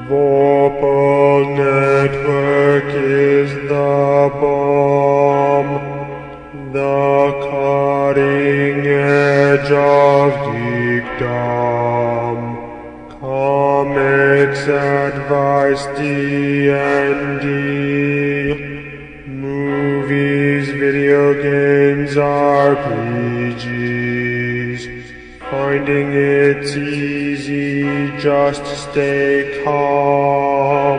Vorpal Network is the bomb, the cutting edge of geekdom. Comics, advice, D&D, movies, video games, RPGs. Finding it's easy, just stay calm.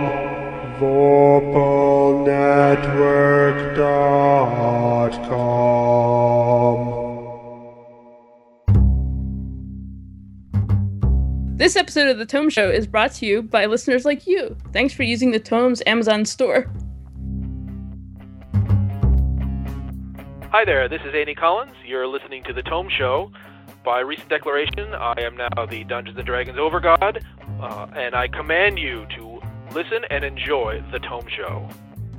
VorpalNetwork.com. This episode of The Tome Show is brought to you by listeners like you. Thanks for using the Tome's Amazon store. Hi there, this is Andy Collins. You're listening to The Tome Show. By recent declaration, I am now the Dungeons & Dragons Overgod, and I command you to listen and enjoy The Tome Show.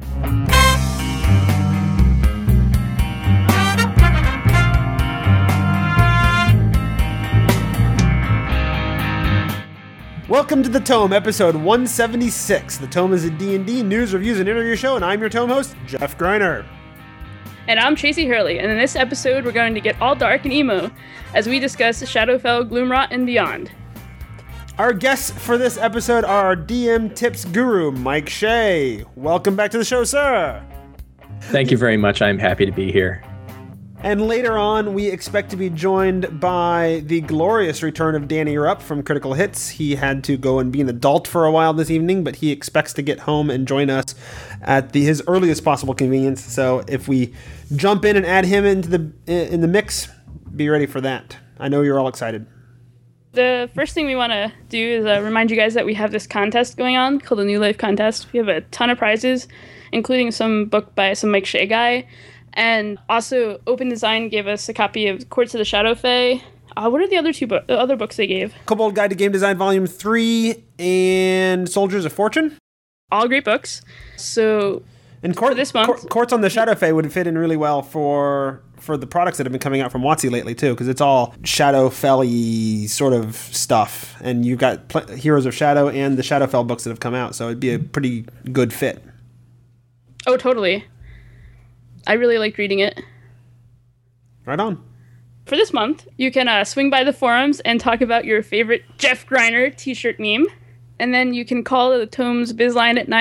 Welcome to The Tome, episode 176. The Tome is a D&D news, reviews, and interview show, and I'm your Tome host, Jeff Greiner. And I'm Tracy Hurley, and in this episode we're going to get all dark and emo as we discuss Shadowfell, Gloomrot, and beyond. Our guests for this episode are our DM tips guru, Mike Shea. Welcome back to the show, sir. Thank you very much. I'm happy to be here. And later on, we expect to be joined by the glorious return of Danny Rupp from Critical Hits. He had to go and be an adult for a while this evening, but he expects to get home and join us at his earliest possible convenience. So if we jump in and add him into the mix, be ready for that. I know you're all excited. The first thing we want to do is remind you guys that we have this contest going on called the New Life Contest. We have a ton of prizes, including some book by some Mike Shea guy. And also, Open Design gave us a copy of Courts of the Shadowfell. What are the other other books they gave? Kobold Guide to Game Design Volume 3 and Soldiers of Fortune. All great books. So, and for this month... Courts on the Shadowfell would fit in really well for the products that have been coming out from WotC lately, too, because it's all Shadowfell-y sort of stuff. And you've got Heroes of Shadow and the Shadowfell books that have come out, so it'd be a pretty good fit. Oh, totally. I really liked reading it. Right on. For this month, you can swing by the forums and talk about your favorite Jeff Greiner t-shirt meme. And then you can call the Tome's Bizline at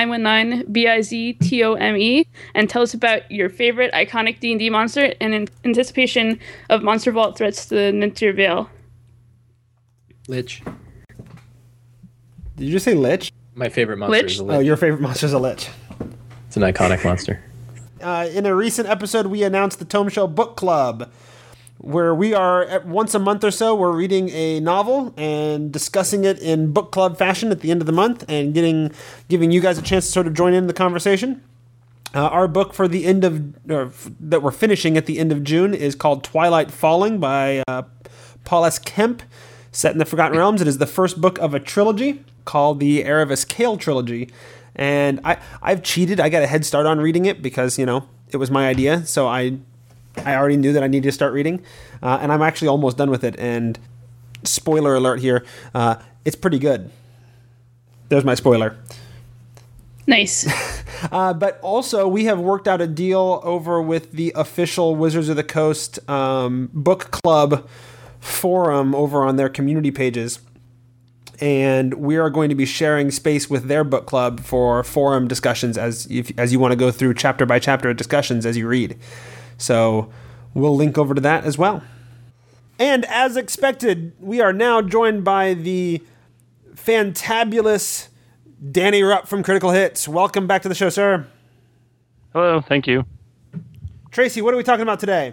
919-BIZTOME and tell us about your favorite iconic D&D monster in anticipation of Monster Vault threats to the Nintir Vale. Lich. Did you just say Lich? My favorite monster is a Lich. Oh, your favorite monster is a Lich. It's an iconic monster. In a recent episode, we announced the Tome Show Book Club, where we are, once a month or so, we're reading a novel and discussing it in book club fashion at the end of the month and giving you guys a chance to sort of join in the conversation. Our book for the end of, that we're finishing at the end of June is called Twilight Falling by Paul S. Kemp, set in the Forgotten Realms. It is the first book of a trilogy called the Erebus Kale Trilogy. And I've cheated. I got a head start on reading it because, it was my idea. So I already knew that I needed to start reading. And I'm actually almost done with it. And spoiler alert here, it's pretty good. There's my spoiler. Nice. But also, we have worked out a deal over with the official Wizards of the Coast book club forum over on their community pages. And we are going to be sharing space with their book club for forum discussions as you want to go through chapter by chapter discussions as you read. So we'll link over to that as well. And as expected, we are now joined by the fantabulous Danny Rupp from Critical Hits. Welcome back to the show, sir. Hello, thank you. Tracy, what are we talking about today?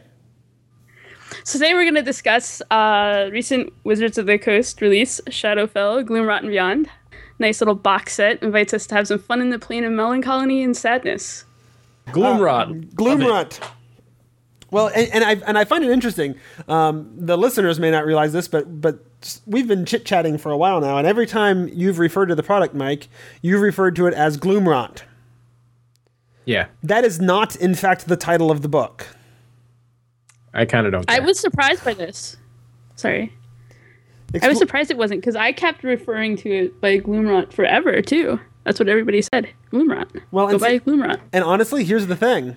So today we're going to discuss recent Wizards of the Coast release, Shadowfell, Gloomrot, and Beyond. Nice little box set. Invites us to have some fun in the plane of melancholy and sadness. Gloomrot. Gloomrot. Well, and I find it interesting. The listeners may not realize this, but we've been chit-chatting for a while now, and every time you've referred to the product, Mike, you've referred to it as Gloomrot. Yeah. That is not, in fact, the title of the book. I kind of don't care. I was surprised by this. Sorry. I was surprised it wasn't, because I kept referring to it by Gloomrot forever, too. That's what everybody said. Gloomrot. Well, Go by Gloomrot. And honestly, here's the thing.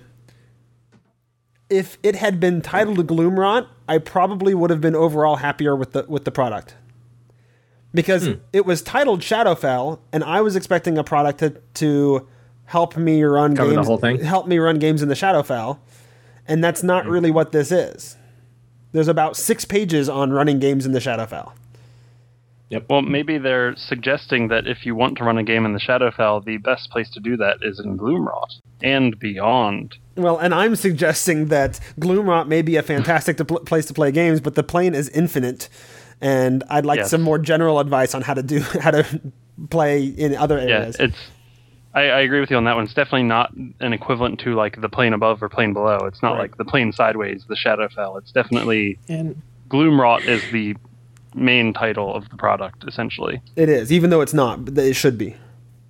If it had been titled Gloomrot, I probably would have been overall happier with the product. Because it was titled Shadowfell, and I was expecting a product to help me run Cover games. the whole thing? Help me run games in the Shadowfell, and that's not really what this is. There's about 6 pages on running games in the Shadowfell. Well, maybe they're suggesting that if you want to run a game in the Shadowfell, the best place to do that is in Gloomrot and beyond. Well, and I'm suggesting that Gloomrot may be a fantastic place to play games, but the plane is infinite, and I'd like some more general advice on how to play in other areas. Yeah, I agree with you on that one. It's definitely not an equivalent to like the plane above or plane below. It's not like the plane sideways, the Shadowfell. It's definitely Gloomrot is the main title of the product, essentially. It is, even though it's not, but it should be.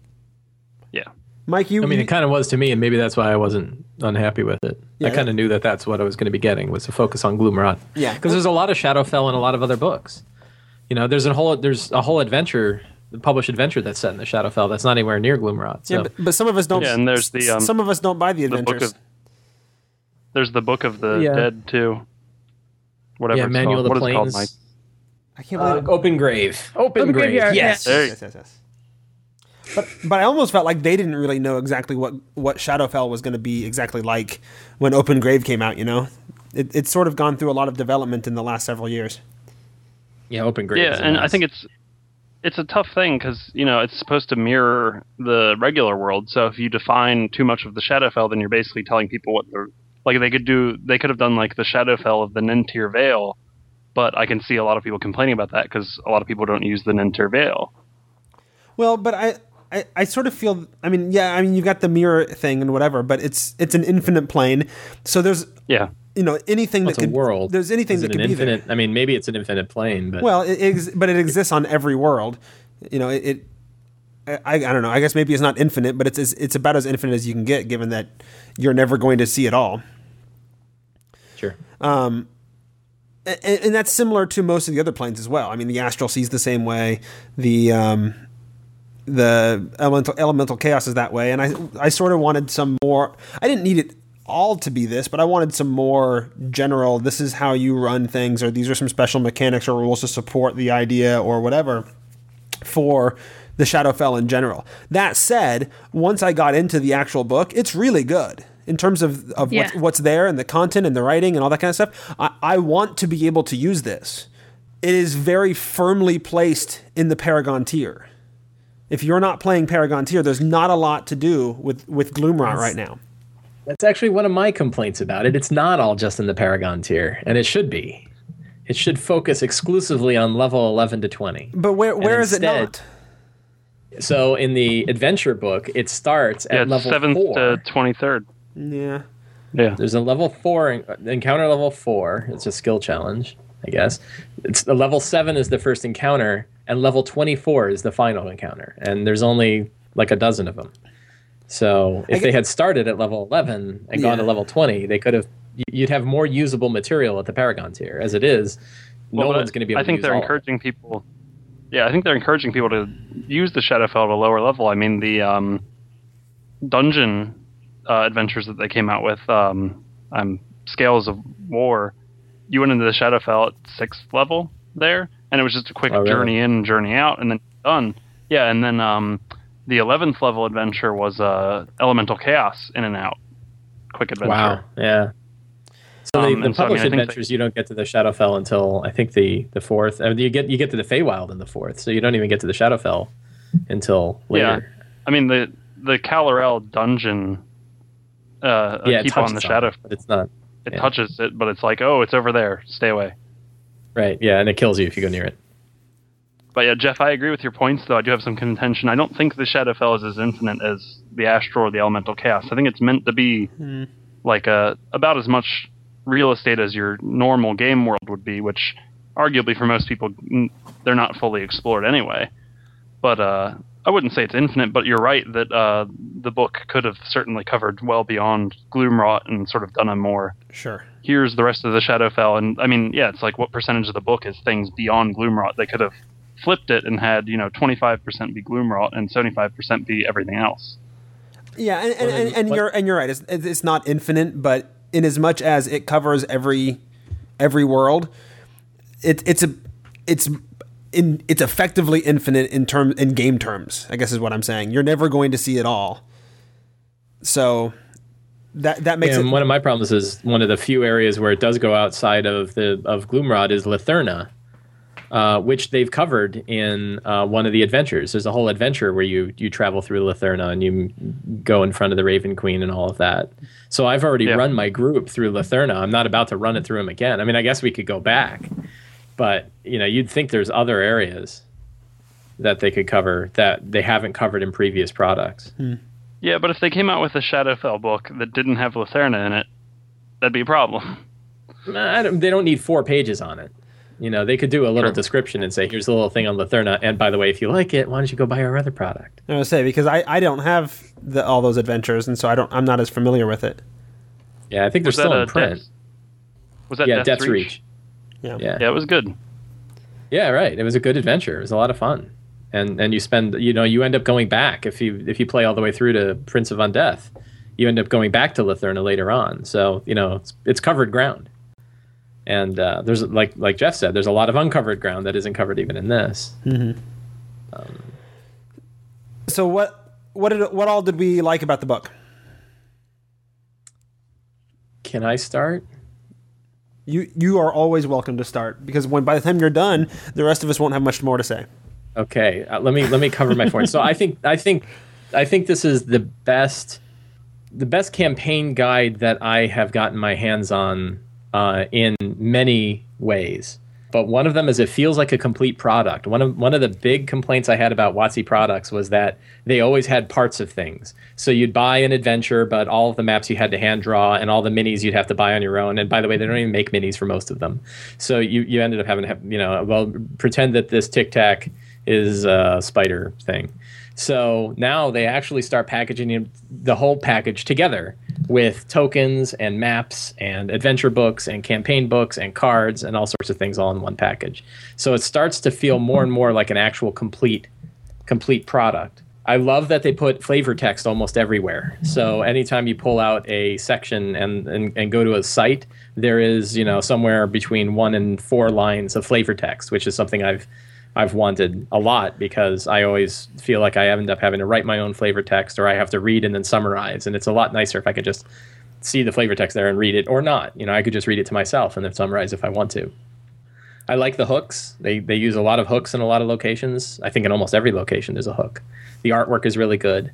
Yeah. Mike, it kind of was to me, and maybe that's why I wasn't unhappy with it. Yeah, I kind of knew that that's what I was going to be getting, was a focus on Gloomrot. Yeah. Because there's a lot of Shadowfell and a lot of other books. You know, there's a whole adventure, the published adventure that's set in the Shadowfell that's not anywhere near Gloomrot. So. Yeah, but some of us don't. Yeah, and there's the some of us don't buy the adventures. There's the Book of the Dead too. Whatever. Yeah, it's Manual called. of the What Planes. is it called, Mike? I can't believe Open Grave. Open Grave. Yes. Yes. But I almost felt like they didn't really know exactly what Shadowfell was going to be exactly like when Open Grave came out. You know, it's sort of gone through a lot of development in the last several years. Yeah, Open Grave. Yeah, and I think it's a tough thing because it's supposed to mirror the regular world. So if you define too much of the Shadowfell, then you're basically telling people what they're like. They could have done like the Shadowfell of the Nintir Vale. But I can see a lot of people complaining about that because a lot of people don't use the Nintir Vale. Well, but I sort of feel. I mean, you got the mirror thing and whatever, but it's an infinite plane. So there's anything that could world. There's anything that could be there. I mean, maybe it's an infinite plane, but but it exists on every world. I don't know. I guess maybe it's not infinite, but it's about as infinite as you can get, given that you're never going to see it all. Sure. And that's similar to most of the other planes as well. I mean, the Astral Sea's the same way. The elemental chaos is that way. And I sort of wanted some more. I didn't need it all to be this, but I wanted some more general. This is how you run things, or these are some special mechanics or rules to support the idea, or whatever, for the Shadowfell in general. That said, once I got into the actual book, it's really good. In terms of what's there and the content and the writing and all that kind of stuff, I want to be able to use this. It is very firmly placed in the Paragon tier. If you're not playing Paragon tier, there's not a lot to do with Gloomrot right now. That's actually one of my complaints about it. It's not all just in the Paragon tier, and it should be. It should focus exclusively on level 11 to 20. But where is it not? So in the adventure book, it starts at level 7th 4. to 23rd. Yeah. There's a level 4 encounter. Level 4. It's a skill challenge, I guess. It's the level 7 is the first encounter, and level 24 is the final encounter. And there's only like a dozen of them. So if they had started at level 11 and gone to level 20, they could have. You'd have more usable material at the Paragon tier. As it is, no one's going to be able to use all of it. I think they're encouraging people. Yeah, I think they're encouraging people to use the Shadowfell at a lower level. I mean, the dungeon adventures that they came out with, Scales of War, you went into the Shadowfell at 6th level there, and it was just a quick journey in, journey out, and then done. Yeah, and then the 11th level adventure was Elemental Chaos in and out, quick adventure. Wow, yeah. So the published adventures, you don't get to the Shadowfell until I think the 4th. I mean, you get to the Feywild in the 4th, so you don't even get to the Shadowfell until later. Yeah, I mean the Kal-El dungeon. Keep on the Shadowfell. But it's not. It touches it, but it's like, oh, it's over there. Stay away. Right. Yeah, and it kills you if you go near it. But yeah, Jeff, I agree with your points, though. I do have some contention. I don't think the Shadowfell is as infinite as the Astral or the Elemental Chaos. I think it's meant to be like about as much real estate as your normal game world would be, which arguably for most people, they're not fully explored anyway. But I wouldn't say it's infinite, but you're right that the book could have certainly covered well beyond Gloomrot and sort of done a more, Sure. here's the rest of the Shadowfell. And I mean, yeah, it's like what percentage of the book is things beyond Gloomrot? They could have flipped it and had, 25% be Gloomrot and 75% be everything else. Yeah, and you're right. It's not infinite, but in as much as it covers every world, it's effectively infinite in game terms, I guess is what I'm saying. You're never going to see it all. So that makes it. And one of my problems is one of the few areas where it does go outside of Gloomrot is Latherna, which they've covered in one of the adventures. There's a whole adventure where you travel through Latherna and you go in front of the Raven Queen and all of that. So I've already run my group through Latherna. I'm not about to run it through them again. I mean, I guess we could go back, but you'd think there's other areas that they could cover that they haven't covered in previous products. Yeah, but if they came out with a Shadowfell book that didn't have Latherna in it, that'd be a problem. They don't need 4 pages on it. They could do a little description and say, here's a little thing on Latherna, and by the way, if you like it, why don't you go buy our other product? I was say, because I don't have all those adventures, and so I'm not as familiar with it. Yeah, I think they're still in print. Was that Death's Reach? Yeah, it was good. Yeah, right. It was a good adventure. It was a lot of fun, and you spend, you end up going back if you play all the way through to Prince of Undeath, you end up going back to Latherna later on. So it's covered ground. And there's like Jeff said, there's a lot of uncovered ground that isn't covered even in this. Mm-hmm. So what all did we like about the book? Can I start? You are always welcome to start, because by the time you're done, the rest of us won't have much more to say. Okay, let me cover my points. So I think this is the best campaign guide that I have gotten my hands on. In many ways, but one of them is it feels like a complete product. One of the big complaints I had about WotC products was that they always had parts of things. So you'd buy an adventure, but all of the maps you had to hand draw, and all the minis you'd have to buy on your own. And by the way, they don't even make minis for most of them. So you ended up having to pretend that this Tic Tac is a spider thing. So now they actually start packaging the whole package together with tokens and maps and adventure books and campaign books and cards and all sorts of things all in one package. So it starts to feel more and more like an actual complete product. I love that they put flavor text almost everywhere. So anytime you pull out a section and go to a site, there is, somewhere between 1 and 4 lines of flavor text, which is something I've wanted a lot, because I always feel like I end up having to write my own flavor text, or I have to read and then summarize. And it's a lot nicer if I could just see the flavor text there and read it, or not. I could just read it to myself and then summarize if I want to. I like the hooks. They use a lot of hooks in a lot of locations. I think in almost every location there's a hook. The artwork is really good.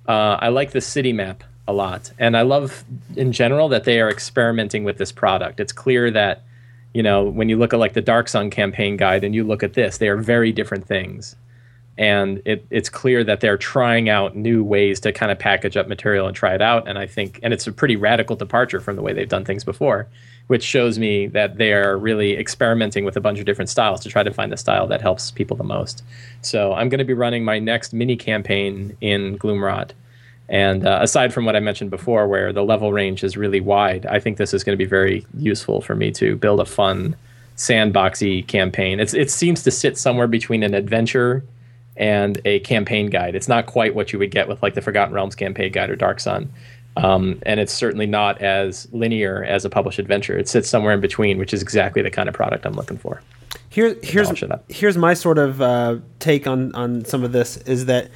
I like the city map a lot. And I love, in general, that they are experimenting with this product. It's clear that when you look at like the Dark Sun campaign guide and you look at this, they are very different things. And it's clear that they're trying out new ways to kind of package up material and try it out. And and it's a pretty radical departure from the way they've done things before, which shows me that they are really experimenting with a bunch of different styles to try to find the style that helps people the most. So I'm going to be running my next mini campaign in Gloomrot. And aside from what I mentioned before, where the level range is really wide, I think this is going to be very useful for me to build a fun, sandboxy campaign. It seems to sit somewhere between an adventure and a campaign guide. It's not quite what you would get with like the Forgotten Realms campaign guide or Dark Sun. And it's certainly not as linear as a published adventure. It sits somewhere in between, which is exactly the kind of product I'm looking for. Here's my sort of take on some of this, is that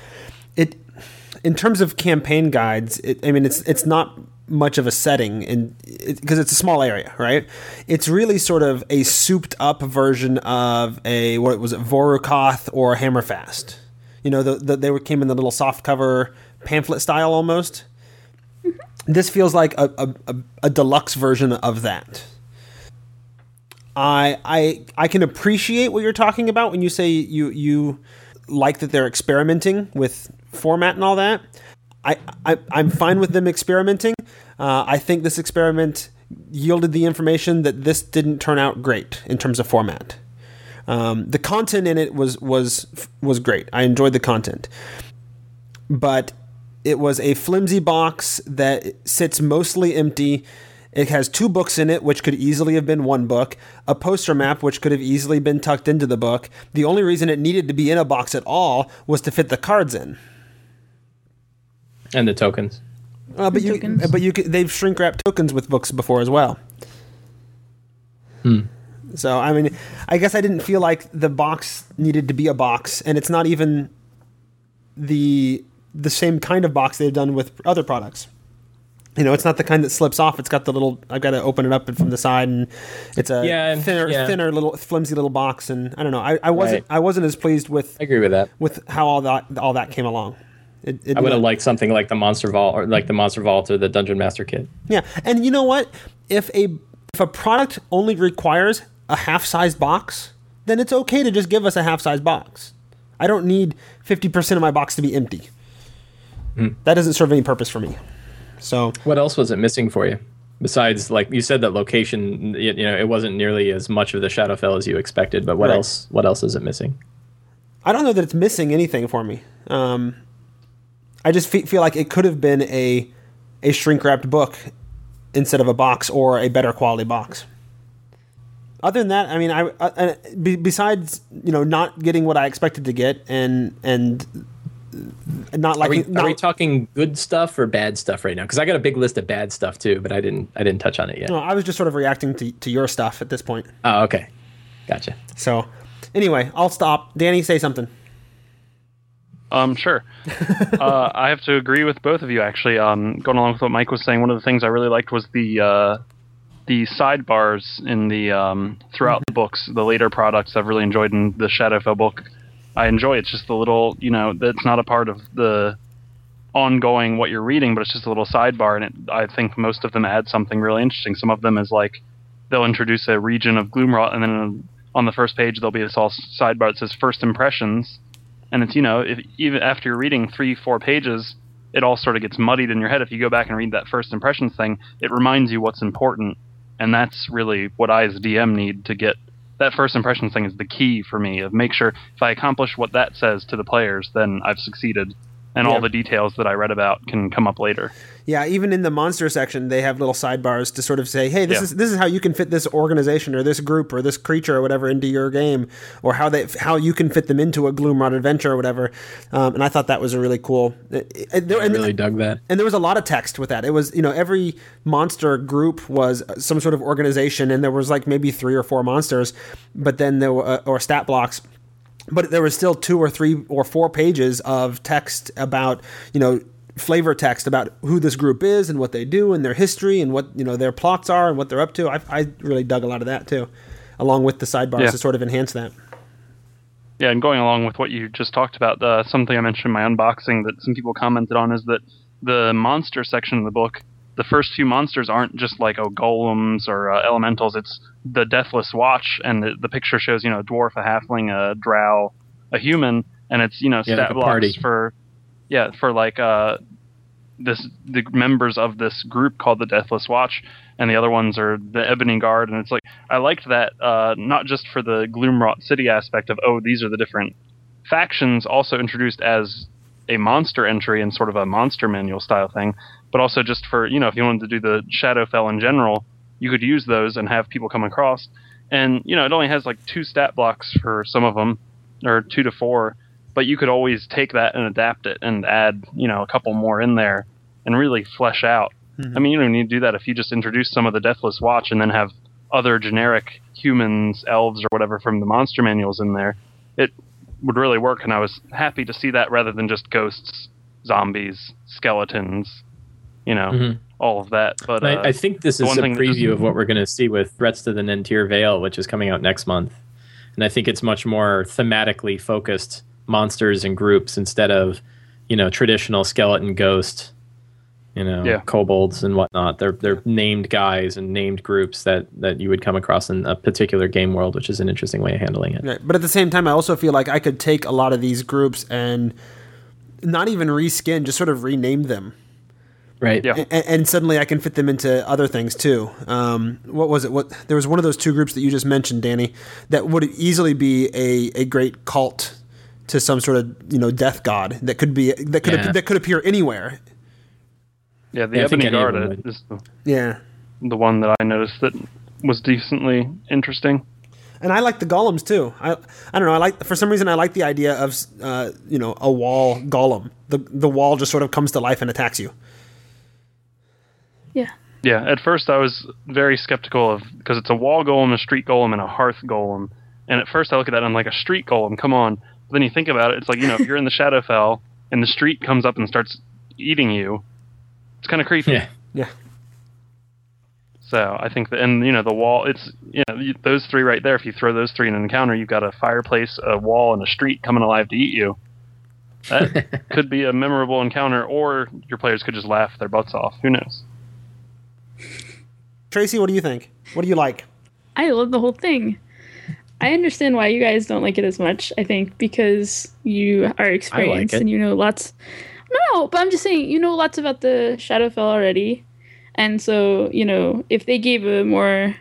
in terms of campaign guides, it's not much of a setting, because it's a small area, right? It's really sort of a souped up version of Vorukoth or Hammerfast. They came in the little soft cover pamphlet style almost. This feels like a deluxe version of that. I can appreciate what you're talking about when you say you like that they're experimenting with format and all that. I'm fine with them experimenting. I think this experiment yielded the information that this didn't turn out great in terms of format. The content in it was great. I enjoyed the content, but it was a flimsy box that sits mostly empty. It has 2 books in it, which could easily have been 1 book, a poster map, which could have easily been tucked into the book. The only reason it needed to be in a box at all was to fit the cards in. And the tokens. Tokens. They've shrink wrapped tokens with books before as well. So, I mean, I guess I didn't feel like the box needed to be a box, and it's not even the same kind of box they've done with other products. You know, it's not the kind that slips off. It's got the little, I've got to open it up from the side, and it's a thinner little flimsy little box. And I don't know. I wasn't as pleased with. I agree with that. With how all that came along. I would have liked something like the Monster Vault or the Dungeon Master Kit. Yeah, and you know what? If a product only requires a half-size box, then it's okay to just give us a half-size box. I don't need 50% of my box to be empty. That doesn't serve any purpose for me. So, what else was it missing for you? Besides, like you said, that location, you know, it wasn't nearly as much of the Shadowfell as you expected. But what else? What else is it missing? I don't know that it's missing anything for me. I just feel like it could have been a shrink wrapped book instead of a box, or a better quality box. Other than that, I mean, besides, you know, not getting what I expected to get, and not liking. Are we talking good stuff or bad stuff right now? Because I got a big list of bad stuff too, but I didn't touch on it yet. No, I was just sort of reacting to your stuff at this point. Oh, okay, gotcha. So, anyway, I'll stop. Danny, say something. Sure. I have to agree with both of you, actually. Going along with what Mike was saying, one of the things I really liked was the sidebars in the throughout the books. The later products I've really enjoyed in the Shadowfell book. I enjoy it. It's just a little, you know, that's not a part of the ongoing what you're reading, but it's just a little sidebar, and I think most of them add something really interesting. Some of them is like they'll introduce a region of Gloomrot, and then on the first page there'll be this all sidebar that says First Impressions. And it's, you know, if even after you're reading 3-4 pages, it all sort of gets muddied in your head. If you go back and read that First Impressions thing, it reminds you what's important. And that's really what I as a DM need to get. That First Impressions thing is the key for me, of make sure if I accomplish what that says to the players, then I've succeeded. And all the details that I read about can come up later. Yeah, even in the monster section, they have little sidebars to sort of say, hey, this is how you can fit this organization or this group or this creature or whatever into your game, or how you can fit them into a Gloomrot adventure or whatever. And I thought that was a really cool. I really dug that. And there was a lot of text with that. It was, you know, every monster group was some sort of organization, and there was like maybe 3 or 4 monsters, but then there were or stat blocks. But there was still 2 or 3 or 4 pages of text about, you know, flavor text about who this group is and what they do and their history and what, you know, their plots are and what they're up to. I really dug a lot of that too, along with the sidebars to sort of enhance that. Yeah, and going along with what you just talked about, something I mentioned in my unboxing that some people commented on is that the monster section of the book, the first few monsters aren't just like golems or elementals. It's the Deathless Watch, and the picture shows, you know, a dwarf, a halfling, a drow, a human, and it's, you know, stat blocks for like the members of this group called the Deathless Watch, and the other ones are the Ebony Guard. And it's like, I liked that, not just for the Gloomrot City aspect of, oh, these are the different factions, also introduced as a monster entry and sort of a monster manual style thing, but also just for, you know, if you wanted to do the Shadowfell in general, you could use those and have people come across. And, you know, it only has like 2 stat blocks for some of them, or 2 to 4, but you could always take that and adapt it and add, you know, a couple more in there and really flesh out. Mm-hmm. I mean, you don't need to do that if you just introduce some of the Deathless Watch and then have other generic humans, elves, or whatever from the monster manuals in there. It would really work, and I was happy to see that rather than just ghosts, zombies, skeletons, you know, all of that. But I think this is a preview of what we're going to see with Threats to the Nentir Vale, which is coming out next month. And I think it's much more thematically focused monsters and groups instead of, you know, traditional skeleton ghost, you know, kobolds and whatnot. They're named guys and named groups that you would come across in a particular game world, which is an interesting way of handling it. Right. But at the same time, I also feel like I could take a lot of these groups and not even reskin, just sort of rename them. Right. Yeah. And suddenly I can fit them into other things too. What was it? There was one of those 2 groups that you just mentioned, Danny, that would easily be a great cult to some sort of death god that could appear anywhere. Yeah, the Yeah, I think Ebony any of Guard them would. is Yeah. the one that I noticed that was decently interesting. And I like the golems too. I don't know. For some reason I like the idea of a wall golem. The wall just sort of comes to life and attacks you. Yeah. Yeah, at first I was very skeptical of, because it's a wall golem, a street golem, and a hearth golem. And at first I look at that and I'm like, a street golem, come on. But then you think about it, it's like, if you're in the Shadowfell and the street comes up and starts eating you, it's kind of creepy. Yeah. Yeah. So I think that, and the wall, it's, those three right there, if you throw those three in an encounter, you've got a fireplace, a wall, and a street coming alive to eat you. That could be a memorable encounter, or your players could just laugh their butts off. Who knows? Tracy, what do you think? What do you like? I love the whole thing. I understand why you guys don't like it as much, I think, because you are experienced it. and you know lots. No, but I'm just saying, you know lots about the Shadowfell already. And so, if they gave a more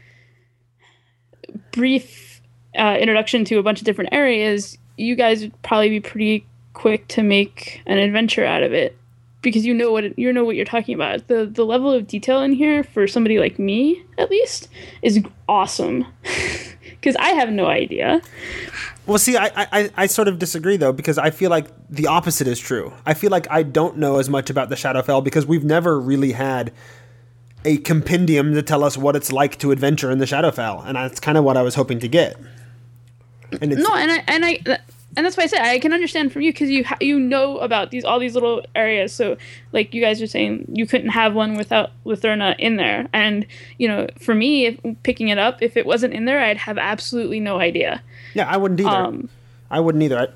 brief introduction to a bunch of different areas, you guys would probably be pretty quick to make an adventure out of it. Because you know what you're talking about. The level of detail in here for somebody like me, at least, is awesome. Because I have no idea. Well, see, I sort of disagree though, because I feel like the opposite is true. I feel like I don't know as much about the Shadowfell because we've never really had a compendium to tell us what it's like to adventure in the Shadowfell, and that's kind of what I was hoping to get. And it's, No, and that's why I said I can understand from you because you know about all these little areas. So, like you guys are saying, you couldn't have one without Litherna in there. And for me, picking it up, if it wasn't in there, I'd have absolutely no idea. yeah, I wouldn't either. I wouldn't either.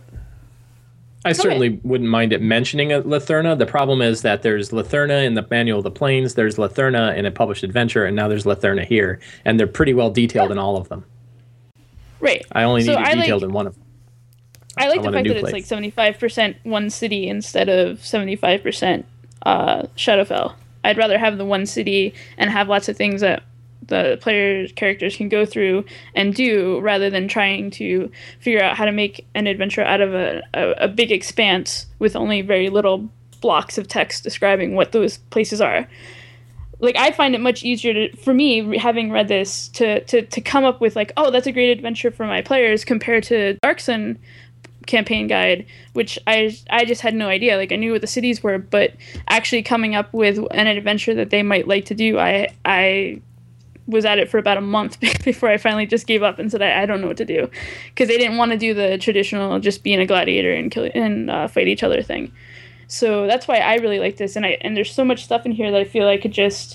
I certainly wouldn't mind it mentioning a Litherna. The problem is that there's Litherna in the Manual of the Plains, there's Litherna in a published adventure, and now there's Litherna here. And they're pretty well detailed in all of them. Right. I only need it detailed in one of them. I like the fact that place. it's like 75% one city instead of 75% Shadowfell. I'd rather have the one city and have lots of things that the player's characters can go through and do rather than trying to figure out how to make an adventure out of a big expanse with only very little blocks of text describing what those places are. Like, I find it much easier for me, having read this, to come up with like, oh, that's a great adventure for my players compared to Dark Sun campaign guide, which I just had no idea. Like, I knew what the cities were, but actually coming up with an adventure that they might like to do, I was at it for about a month before I finally just gave up and said I don't know what to do, because they didn't want to do the traditional just being a gladiator and kill and fight each other thing. So that's why I really like this, and there's so much stuff in here that I feel I could just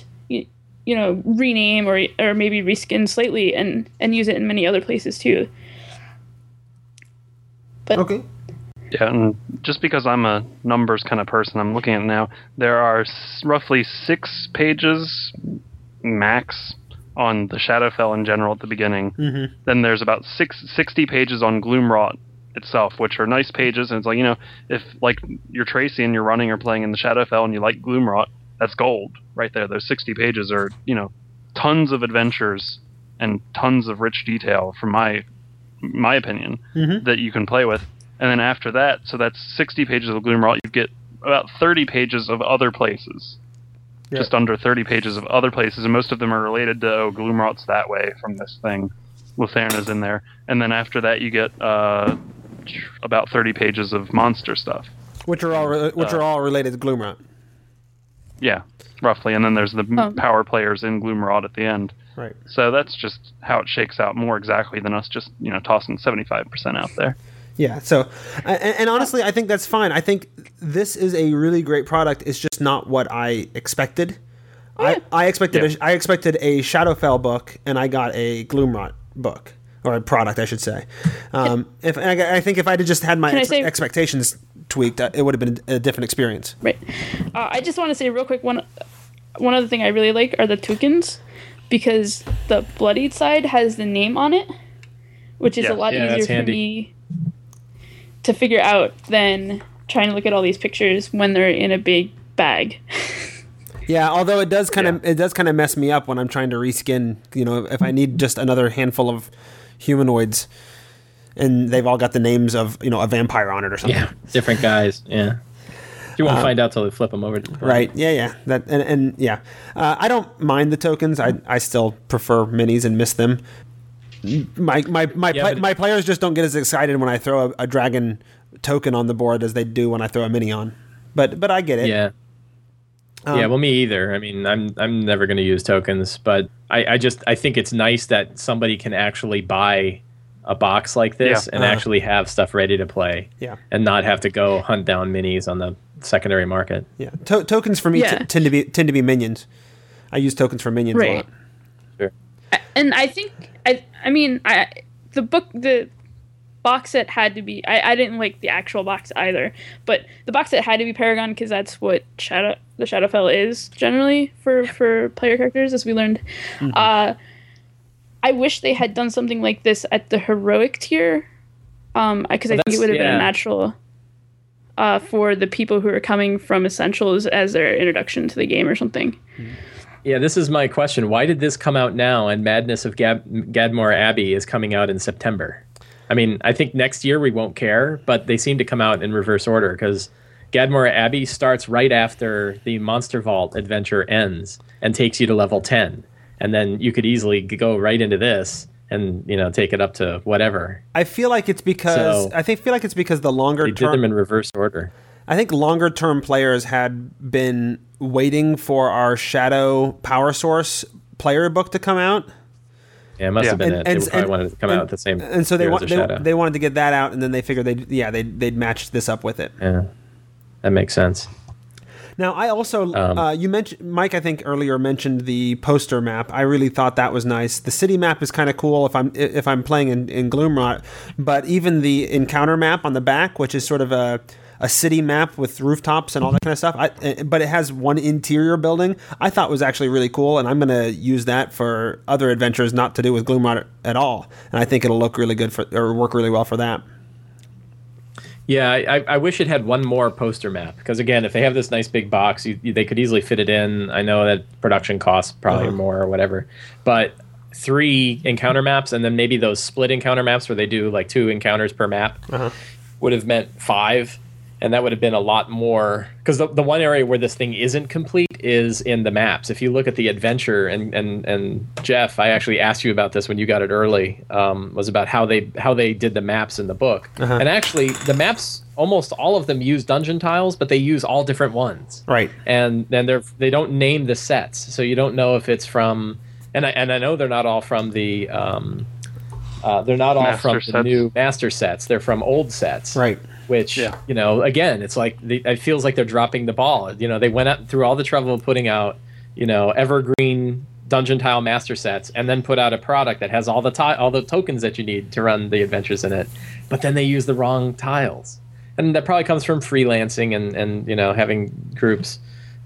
rename or maybe reskin slightly and use it in many other places too. But Okay. Yeah, and just because I'm a numbers kind of person, I'm looking at it now, there are roughly 6 pages max on the Shadowfell in general at the beginning. Mm-hmm. Then there's about 60 pages on Gloomwrought itself, which are nice pages, and it's like, if like you're Tracy and you're running or playing in the Shadowfell and you like Gloomwrought, that's gold right there. Those 60 pages are, tons of adventures and tons of rich detail, from my opinion, that you can play with. And then after that, so that's 60 pages of Gloomwrought, you get about 30 pages of other places. Yeah. Just under 30 pages of other places, and most of them are related to, Gloomwrought's that way from this thing. Litherna's in there. And then after that, you get about 30 pages of monster stuff. Which are all related to Gloomwrought. Yeah, roughly. And then there's the power players in Gloomwrought at the end. Right. So that's just how it shakes out more exactly than us just, tossing 75% out there. Yeah. So, and honestly, I think that's fine. I think this is a really great product. It's just not what I expected. Yeah. I expected a Shadowfell book, and I got a Gloomwrought book, or a product, I should say. I think if I had just had my expectations tweaked, it would have been a different experience. Right. I just want to say real quick, one other thing I really like are the tokens, because the Bloodied side has the name on it, which is a lot easier for me to figure out than trying to look at all these pictures when they're in a big bag. Yeah, although it does kind of mess me up when I'm trying to reskin. If I need just another handful of humanoids, and they've all got the names of a vampire on it or something. Yeah, different guys. Yeah. You won't find out till they flip them over. Right. Yeah. That and yeah. I don't mind the tokens. I still prefer minis and miss them. My players just don't get as excited when I throw a dragon token on the board as they do when I throw a mini on. But I get it. Yeah. Well, me either. I mean, I'm never going to use tokens, but I think it's nice that somebody can actually buy a box like this and actually have stuff ready to play. Yeah. And not have to go hunt down minis on the secondary market. Yeah. Tokens for me tend to be minions. I use tokens for minions a lot. Sure. And I think the box set had to be. I didn't like the actual box either, but the box set had to be Paragon because that's what the Shadowfell is generally for player characters, as we learned. Mm-hmm. I wish they had done something like this at the heroic tier, because I think it would have been a natural for the people who are coming from Essentials as their introduction to the game or something. Yeah, this is my question. Why did this come out now and Madness of Gadmore Abbey is coming out in September? I mean, I think next year we won't care, but they seem to come out in reverse order because Gadmore Abbey starts right after the Monster Vault adventure ends and takes you to level 10. And then you could easily go right into this and take it up to whatever. I feel like it's because the longer they did them in reverse order. I think longer term players had been waiting for our Shadow Power Source player book to come out. Yeah, it must have been it. They probably wanted it to come out at the same. And so they wanted to get that out, and then they figured they'd match this up with it. Yeah, that makes sense. Now, I also you mentioned, Mike, I think earlier mentioned the poster map. I really thought that was nice. The city map is kind of cool if I'm playing in Gloomrot, but even the encounter map on the back, which is sort of a city map with rooftops and all that kind of stuff, but it has one interior building, I thought was actually really cool, and I'm going to use that for other adventures not to do with Gloomrot at all, and I think it'll look really good or work really well for that. Yeah, I wish it had one more poster map, because again, if they have this nice big box, they could easily fit it in. I know that production costs probably more or whatever, but 3 encounter maps and then maybe those split encounter maps where they do like 2 encounters per map would have meant 5. And that would have been a lot more, because the one area where this thing isn't complete is in the maps. If you look at the adventure, and Jeff, I actually asked you about this when you got it early, was about how they did the maps in the book. And actually, the maps, almost all of them use dungeon tiles, but they use all different ones. Right. And then they don't name the sets, so you don't know if it's from. And I know they're not all from the. They're not all from the new master sets. They're from old sets. Right. Which, again, it's like it feels like they're dropping the ball. They went out through all the trouble of putting out, evergreen dungeon tile master sets, and then put out a product that has all the tokens that you need to run the adventures in it. But then they use the wrong tiles, and that probably comes from freelancing and having groups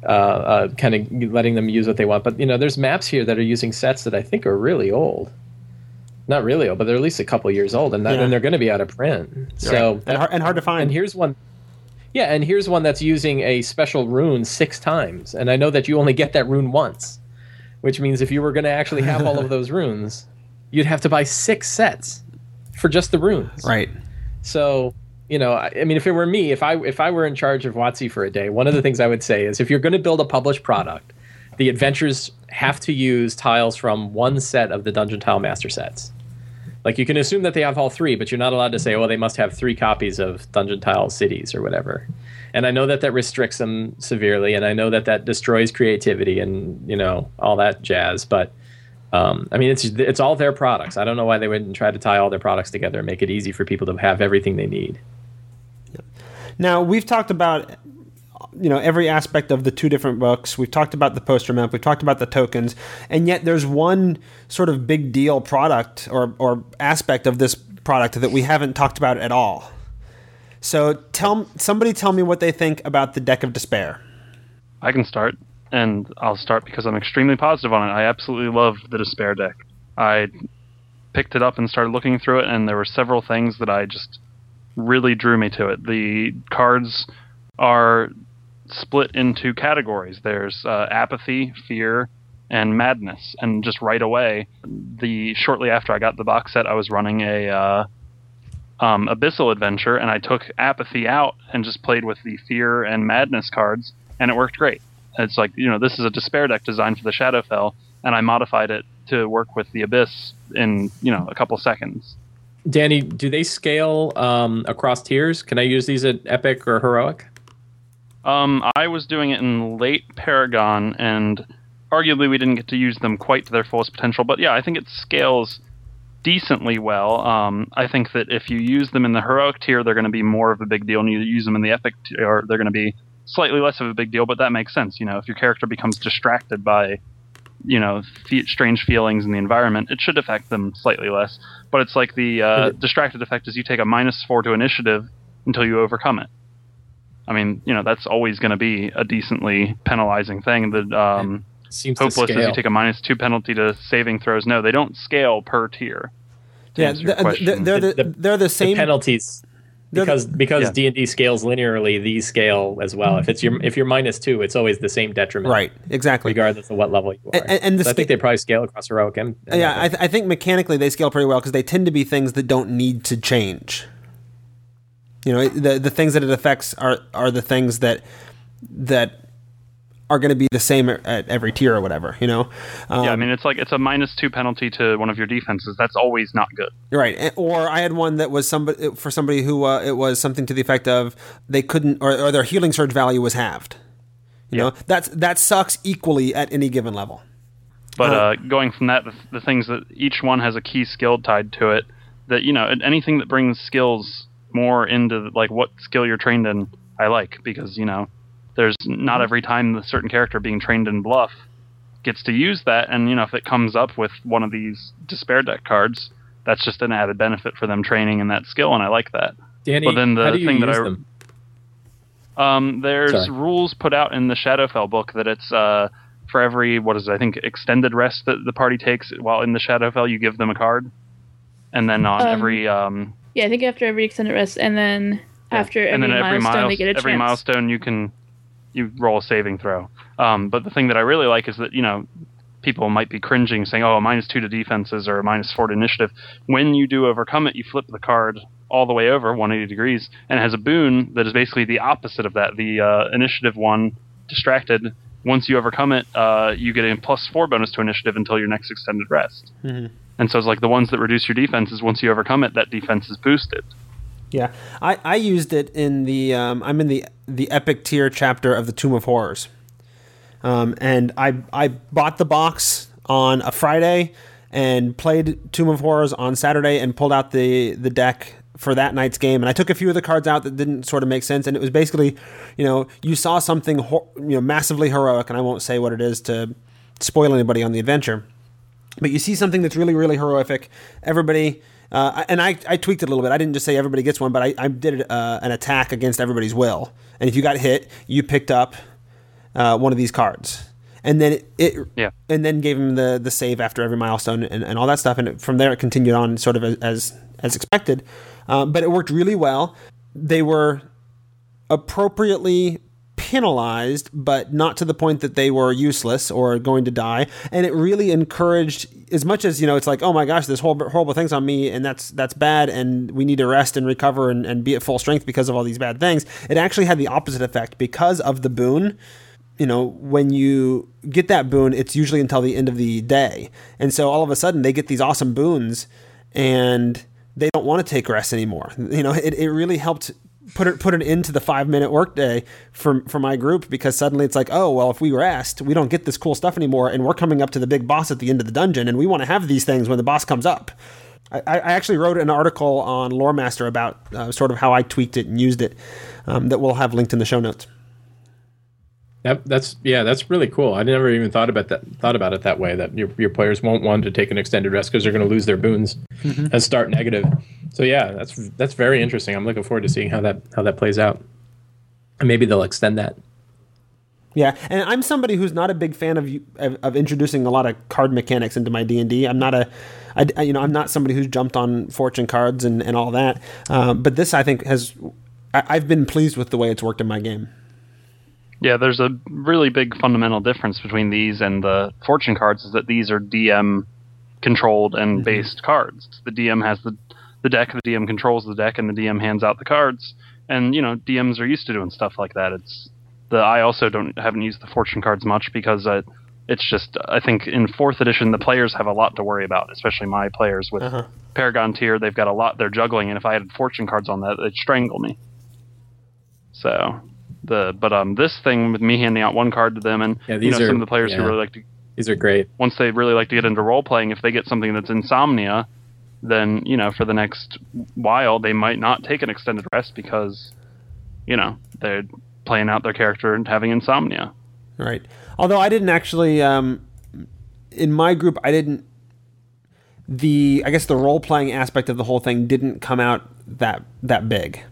kind of letting them use what they want. But there's maps here that are using sets that I think are really old. Not really old, but they're at least a couple years old, and they're going to be out of print. So and hard to find. And here's one. Yeah, and here's one that's using a special rune 6 times, and I know that you only get that rune once, which means if you were going to actually have all of those runes, you'd have to buy 6 sets for just the runes. Right. So I mean, if it were me, if I were in charge of WotC for a day, one of the things I would say is if you're going to build a published product, the adventures have to use tiles from one set of the Dungeon Tile Master sets. Like, you can assume that they have all 3, but you're not allowed to say, they must have 3 copies of Dungeon Tile Cities or whatever. And I know that restricts them severely, and I know that destroys creativity and, all that jazz. But, I mean, it's all their products. I don't know why they wouldn't try to tie all their products together and make it easy for people to have everything they need. Now, we've talked about every aspect of the 2 different books. We've talked about the poster map. We've talked about the tokens. And yet there's one sort of big deal product or aspect of this product that we haven't talked about at all. So somebody tell me what they think about the Deck of Despair. I can start, and I'll start because I'm extremely positive on it. I absolutely love the Despair deck. I picked it up and started looking through it, and there were several things that I just really drew me to it. The cards are split into categories. There's apathy, fear, and madness. And just right away, shortly after I got the box set, I was running a Abyssal Adventure, and I took Apathy out and just played with the Fear and Madness cards, and it worked great. It's like, this is a Despair deck designed for the Shadowfell, and I modified it to work with the Abyss in, a couple seconds. Danny, do they scale across tiers? Can I use these at Epic or Heroic? I was doing it in late Paragon, and arguably we didn't get to use them quite to their fullest potential, but yeah, I think it scales decently well. I think that if you use them in the Heroic tier, they're going to be more of a big deal, and you use them in the Epic tier, they're going to be slightly less of a big deal, but that makes sense. If your character becomes distracted by, strange feelings in the environment, it should affect them slightly less. But it's like the distracted effect is you take a -4 to initiative until you overcome it. I mean, that's always going to be a decently penalizing thing. The Seems Hopeless is you take a -2 penalty to saving throws. No, they don't scale per tier. Yeah, they're the same the penalties. Because D&D scales linearly, these scale as well. If you're -2, it's always the same detriment. Right, exactly. Regardless of what level you are. And I think they probably scale across Heroic. I think mechanically they scale pretty well because they tend to be things that don't need to change. The things that it affects are the things that are going to be the same at every tier or whatever, yeah, I mean, it's like it's a -2 penalty to one of your defenses. That's always not good. Right. Or I had one that was somebody who it was something to the effect of they couldn't, or their healing surge value was halved. You know, that sucks equally at any given level. But going from that, the things that each one has a key skill tied to it, that, anything that brings skills more into like what skill you're trained in, I like, because, there's not every time the certain character being trained in Bluff gets to use that, and if it comes up with one of these Despair deck cards, that's just an added benefit for them training in that skill, and I like that. Danny, but then how do you use them? There's rules put out in the Shadowfell book that it's for every I think extended rest that the party takes while in the Shadowfell, you give them a card, and then on every I think after every extended rest, and then after every milestone, they get a chance. Every milestone you roll a saving throw. But the thing that I really like is that, people might be cringing saying, oh, a -2 to defenses or a -4 to initiative. When you do overcome it, you flip the card all the way over 180 degrees, and it has a boon that is basically the opposite of that. The initiative one, distracted, once you overcome it, you get a +4 bonus to initiative until your next extended rest. Mm-hmm. And so it's like the ones that reduce your defenses, once you overcome it, that defense is boosted. Yeah, I used it in the I'm in the Epic tier chapter of the Tomb of Horrors, and I bought the box on a Friday and played Tomb of Horrors on Saturday and pulled out the deck for that night's game, and I took a few of the cards out that didn't sort of make sense, and it was basically, you saw something massively heroic, and I won't say what it is to spoil anybody on the adventure, but you see something that's really, really heroic. Everybody. And I tweaked it a little bit. I didn't just say everybody gets one, but I did an attack against everybody's will. And if you got hit, you picked up one of these cards. And then and then gave him the save after every milestone and all that stuff. And from there, it continued on sort of as expected. But it worked really well. They were appropriately penalized, but not to the point that they were useless or going to die. And it really encouraged, as much as, it's like, oh my gosh, this horrible thing's on me, and that's bad, and we need to rest and recover and be at full strength because of all these bad things. It actually had the opposite effect because of the boon. When you get that boon, it's usually until the end of the day. And so all of a sudden they get these awesome boons and they don't want to take rest anymore. It really helped put it into the 5-minute workday for my group, because suddenly it's like, oh, well, if we rest, we don't get this cool stuff anymore, and we're coming up to the big boss at the end of the dungeon, and we want to have these things when the boss comes up. I actually wrote an article on Lore Master about sort of how I tweaked it and used it that we'll have linked in the show notes. That's really cool. I never even thought about it that way, that your players won't want to take an extended rest because they're going to lose their boons and start negative. So yeah, that's very interesting. I'm looking forward to seeing how that plays out, and maybe they'll extend that. Yeah, and I'm somebody who's not a big fan of introducing a lot of card mechanics into my D&D. I'm not I'm not somebody who's jumped on fortune cards and all that. But this, I think, I've been pleased with the way it's worked in my game. Yeah, there's a really big fundamental difference between these and the fortune cards, is that these are DM controlled and based cards. The DM has the deck. The DM controls the deck, and the DM hands out the cards. And DMs are used to doing stuff like that. I also haven't used the fortune cards much because it's just, I think in 4th edition the players have a lot to worry about, especially my players with Paragon tier. They've got a lot they're juggling, and if I had fortune cards on that, they'd strangle me. So this thing with me handing out one card to them, and some of the players who really like to, these are great. Once they really like to get into role playing, if they get something that's insomnia, then for the next while they might not take an extended rest because they're playing out their character and having insomnia. Right. Although I didn't actually, in my group, I guess the role playing aspect of the whole thing didn't come out that big.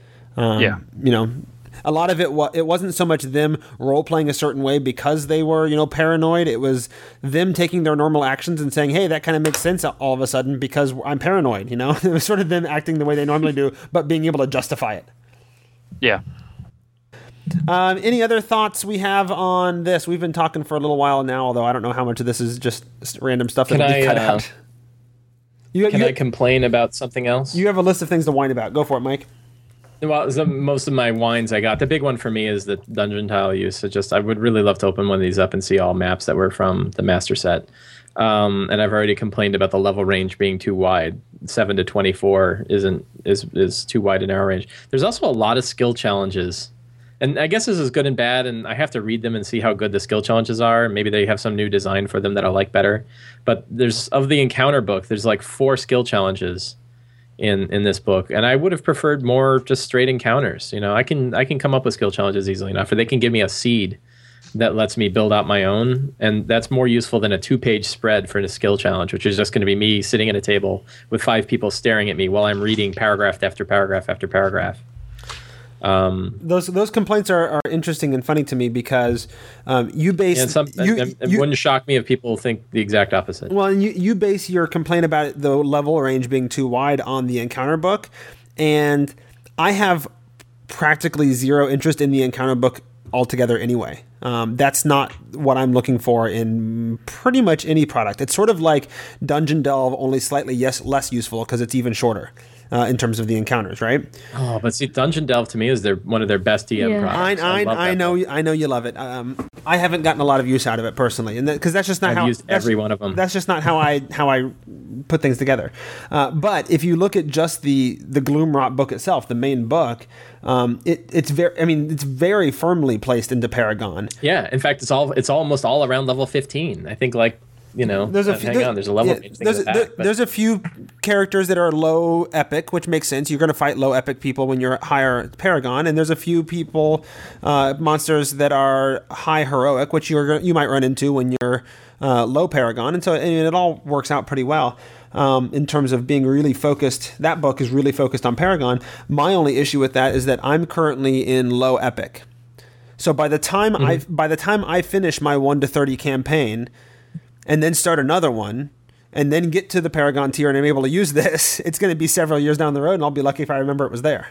A lot of it wasn't so much them role playing a certain way because they were paranoid. It was them taking their normal actions and saying, hey, that kind of makes sense all of a sudden because I'm paranoid. It was sort of them acting the way they normally do, but being able to justify it. Yeah. Any other thoughts we have on this? We've been talking for a little while now, although I don't know how much of this is just random stuff that we cut out. Can I complain about something else? You have a list of things to whine about. Go for it, Mike. Well, most of my whines I got. The big one for me is the dungeon tile use. I would really love to open one of these up and see all maps that were from the master set. And I've already complained about the level range being too wide. 7 to 24 is too wide an arrow range. There's also a lot of skill challenges. And I guess this is good and bad, and I have to read them and see how good the skill challenges are. Maybe they have some new design for them that I like better. But of the encounter book, there's like 4 skill challenges in this book, and I would have preferred more just straight encounters. I can come up with skill challenges easily enough, or they can give me a seed that lets me build out my own, and that's more useful than a 2-page spread for a skill challenge, which is just going to be me sitting at a table with 5 people staring at me while I'm reading paragraph after paragraph after paragraph. Those complaints are interesting and funny to me because you base it wouldn't shock me if people think the exact opposite. Well, and you base your complaint about the level range being too wide on the encounter book, and I have practically zero interest in the encounter book altogether anyway. That's not what I'm looking for in pretty much any product. It's sort of like Dungeon Delve, only slightly less useful because it's even shorter. In terms of the encounters, right? Oh, but see, Dungeon Delve to me is one of their best DM products. I know you love it. I haven't gotten a lot of use out of it personally, and because that's just not I've used every one of them. That's just not how I put things together. But if you look at just the Gloomrot book itself, the main book, it's very firmly placed into Paragon. Yeah, in fact, it's almost all around level 15. I think there's a level range. There's a few characters that are low epic, which makes sense. You're going to fight low epic people when you're higher Paragon, and there's a few monsters that are high heroic, which you might run into when you're low Paragon, and so it all works out pretty well. In terms of being really focused, that book is really focused on Paragon. My only issue with that is that I'm currently in low epic, so by the time I finish my 1 to 30 campaign, and then start another one, and then get to the Paragon tier and I'm able to use this, it's going to be several years down the road, and I'll be lucky if I remember it was there.